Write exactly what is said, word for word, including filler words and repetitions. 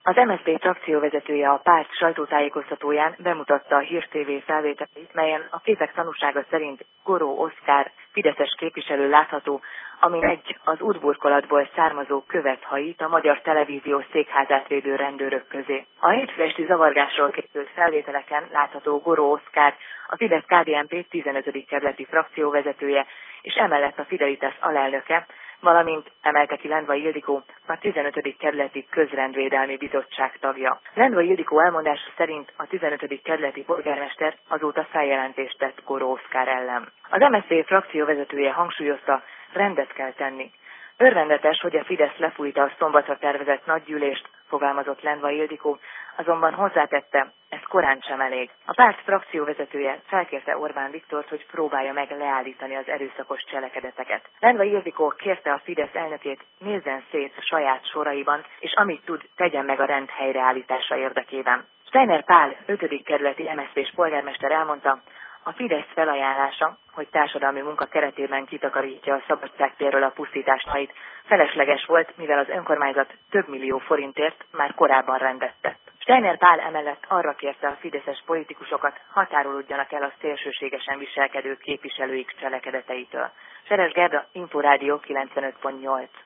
Az em es zé pé frakcióvezetője a párt sajtótájékoztatóján bemutatta a Hír té vé felvételeit, melyen a képek tanúsága szerint Goró Oszkár fideszes képviselő látható, amin egy az útburkolatból származó követ hajít a Magyar Televízió székházát védő rendőrök közé. A hétfő esti zavargásról készült felvételeken látható Goró Oszkár, a Fidesz ká dé en pé tizenötödik kerületi frakcióvezetője, és emellett a Fidelitas alelnöke, valamint emelte ki Lendvai Ildikó, a tizenötödik kerületi közrendvédelmi bizottság tagja. Lendvai Ildikó elmondása szerint a tizenötödik kerületi polgármester azóta feljelentést tett Goró Oszkár ellen. Az em es zé pé frakcióvezetője hangsúlyozta, rendet kell tenni. Örvendetes, hogy a Fidesz lefújta a szombatra tervezett nagygyűlést, fogalmazott Lendvai Ildikó, azonban hozzátette, ez korán sem elég. A párt frakcióvezetője felkérte Orbán Viktort, hogy próbálja meg leállítani az erőszakos cselekedeteket. Lendvai Ildikó kérte a Fidesz elnökét, nézzen szét saját soraiban, és amit tud, tegyen meg a rend helyreállítása érdekében. Steiner Pál, ötödik kerületi em es zé pés polgármester elmondta, a Fidesz felajánlása, hogy társadalmi munka keretében kitakarítja a Szabadságtérről a pusztításait, felesleges volt, mivel az önkormányzat több millió forintért már korábban rendet tett. Steiner Pál emellett arra kérte a fideszes politikusokat, határolódjanak el a szélsőségesen viselkedő képviselőik cselekedeteitől. Seres Gerda, Inforádió kilencvenöt pont nyolc.